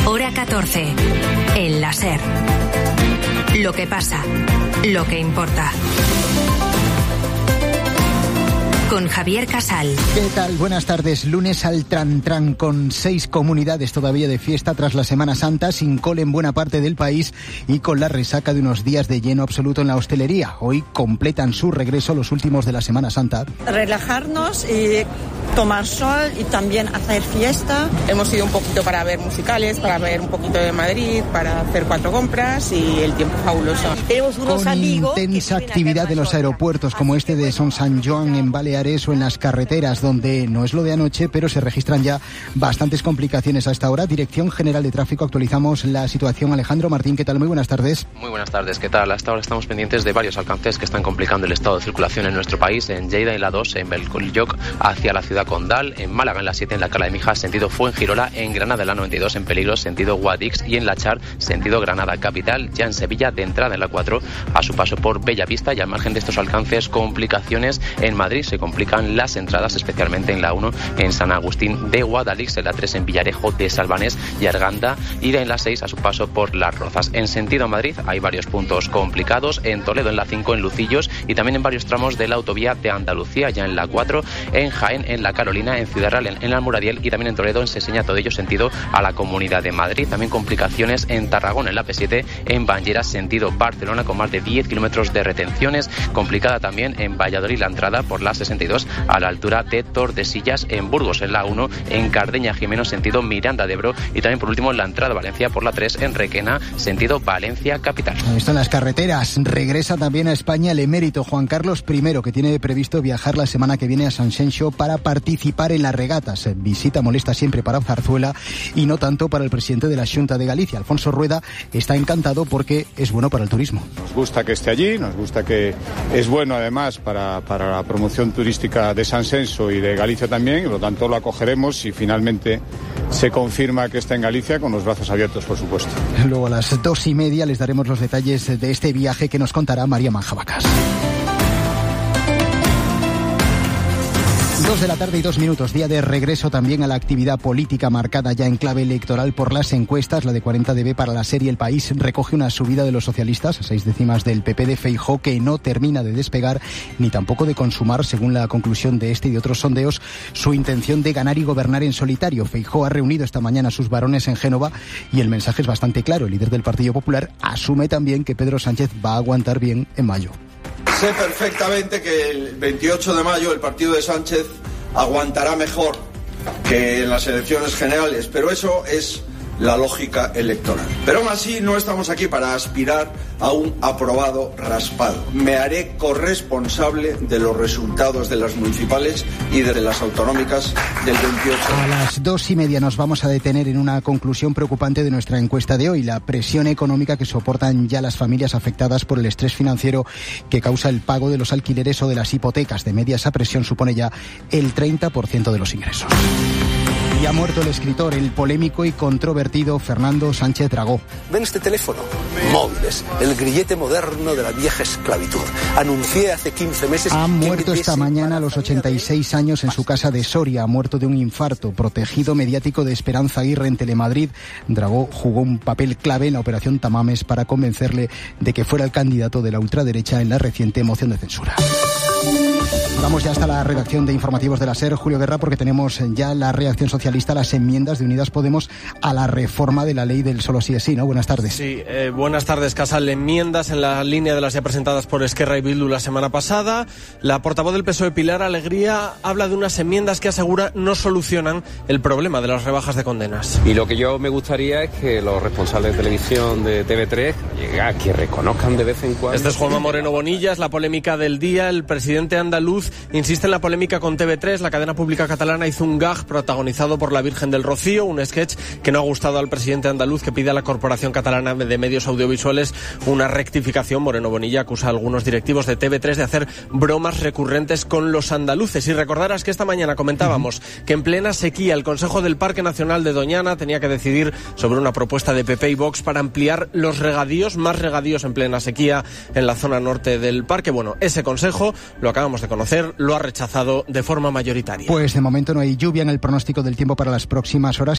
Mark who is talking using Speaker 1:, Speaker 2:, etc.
Speaker 1: Hora 14. El la SER. Lo que pasa, lo que importa. Con Javier Casal.
Speaker 2: ¿Qué tal? Buenas tardes. Lunes al tran con 6 comunidades todavía de fiesta tras la Semana Santa, sin cole en buena parte del país y con la resaca de unos días de lleno absoluto en la hostelería. Hoy completan su regreso los últimos de la Semana Santa.
Speaker 3: Relajarnos y tomar sol y también hacer fiesta.
Speaker 4: Hemos ido un poquito para ver musicales, para ver un poquito de Madrid, para hacer 4 compras y el tiempo fabuloso.
Speaker 3: Tenemos unos amigos.
Speaker 2: Con intensa actividad en los aeropuertos como este de Son Sant Joan en Baleares o en las carreteras, donde no es lo de anoche, pero se registran ya bastantes complicaciones a esta hora. Dirección General de Tráfico, actualizamos la situación. Alejandro Martín, ¿qué tal? Muy buenas tardes.
Speaker 5: Muy buenas tardes, ¿qué tal? Hasta ahora estamos pendientes de varios alcances que están complicando el estado de circulación en nuestro país. En Lleida en la 2, en Belcollioc hacia la ciudad condal, en Málaga en la 7, en la Cala de Mijas, sentido Fuengirola, en Granada en la 92, en peligro, sentido Guadix, y en la Char, sentido Granada capital. Ya en Sevilla, de entrada en la 4, a su paso por Bellavista, y al margen de estos alcances, complicaciones en Madrid. Se complican las entradas, especialmente en la 1 en San Agustín de Guadalix, en la 3 en Villarejo de Salvanés y Arganda, y en la 6 a su paso por Las Rozas. En sentido Madrid hay varios puntos complicados, en Toledo en la 5, en Lucillos, y también en varios tramos de la autovía de Andalucía, ya en la 4, en Jaén, en la Carolina, en Ciudad Real, en la Almuradiel, y también en Toledo, en Seseña, todo ello sentido a la Comunidad de Madrid. También complicaciones en Tarragona, en la P7, en Banyeras, sentido Barcelona, con más de 10 kilómetros de retenciones. Complicada también en Valladolid la entrada por la 62 a la altura de Tordesillas, en Burgos en la 1, en Cardeña Jimeno, sentido Miranda de Ebro, y también por último en la entrada a Valencia por la 3, en Requena, sentido Valencia capital.
Speaker 2: Esto en las carreteras. Regresa también a España el emérito Juan Carlos I, que tiene previsto viajar la semana que viene a Sanxenxo para participar en las regatas. Visita molesta siempre para Zarzuela y no tanto para el presidente de la Xunta de Galicia. Alfonso Rueda está encantado porque es bueno para el turismo.
Speaker 6: Nos gusta que esté allí, nos gusta que es bueno además para la promoción turística de Sanxenxo y de Galicia también, y por lo tanto lo acogeremos si finalmente se confirma que está en Galicia, con los brazos abiertos, por supuesto.
Speaker 2: Luego a las 2:30 les daremos los detalles de este viaje que nos contará María Manjabacas. 2 de la tarde y 2 minutos, día de regreso también a la actividad política marcada ya en clave electoral por las encuestas. La de 40DB para la serie El País recoge una subida de los socialistas a 6 décimas del PP de Feijóo, que no termina de despegar ni tampoco de consumar, según la conclusión de este y de otros sondeos, su intención de ganar y gobernar en solitario. Feijóo ha reunido esta mañana a sus varones en Génova y el mensaje es bastante claro. El líder del Partido Popular asume también que Pedro Sánchez va a aguantar bien en mayo.
Speaker 7: Sé perfectamente que el 28 de mayo el partido de Sánchez aguantará mejor que en las elecciones generales, pero eso es la lógica electoral. Pero aún así no estamos aquí para aspirar a un aprobado raspado. Me haré corresponsable de los resultados de las municipales y de las autonómicas del 28.
Speaker 2: A las 2:30 nos vamos a detener en una conclusión preocupante de nuestra encuesta de hoy: la presión económica que soportan ya las familias afectadas por el estrés financiero que causa el pago de los alquileres o de las hipotecas. De media, esa presión supone ya el 30% de los ingresos. Y ha muerto el escritor, el polémico y controvertido Fernando Sánchez Dragó.
Speaker 8: ¿Ven este teléfono? Móviles, el grillete moderno de la vieja esclavitud. Anuncié hace 15 meses...
Speaker 2: Ha muerto esta mañana a los 86 años en su casa de Soria. Ha muerto de un infarto. Protegido mediático de Esperanza Aguirre en Telemadrid, Dragó jugó un papel clave en la operación Tamames para convencerle de que fuera el candidato de la ultraderecha en la reciente moción de censura. Vamos ya hasta la redacción de informativos de la SER, Julio Guerra, porque tenemos ya la reacción socialista a las enmiendas de Unidas Podemos a la reforma de la ley del solo sí es sí, ¿no? Buenas tardes.
Speaker 9: Sí, buenas tardes, Casal. Enmiendas en la línea de las ya presentadas por Esquerra y Bildu la semana pasada. La portavoz del PSOE, Pilar Alegría, habla de unas enmiendas que asegura no solucionan el problema de las rebajas de condenas.
Speaker 10: Y lo que yo me gustaría es que los responsables de televisión de TV3 que reconozcan de vez en cuando...
Speaker 9: Este es Juanma Moreno Bonillas, la polémica del día. El presidente andaluz insiste en la polémica con TV3. La cadena pública catalana hizo un gag protagonizado por la Virgen del Rocío, un sketch que no ha gustado al presidente andaluz, que pide a la Corporación Catalana de Medios Audiovisuales una rectificación. Moreno Bonilla acusa a algunos directivos de TV3 de hacer bromas recurrentes con los andaluces. Y recordarás que esta mañana comentábamos que en plena sequía el Consejo del Parque Nacional de Doñana tenía que decidir sobre una propuesta de PP y Vox para ampliar los regadíos, más regadíos en plena sequía en la zona norte del parque. Bueno, ese consejo, lo acabamos de conocer, lo ha rechazado de forma mayoritaria.
Speaker 2: Pues de momento no hay lluvia en el pronóstico del tiempo para las próximas horas.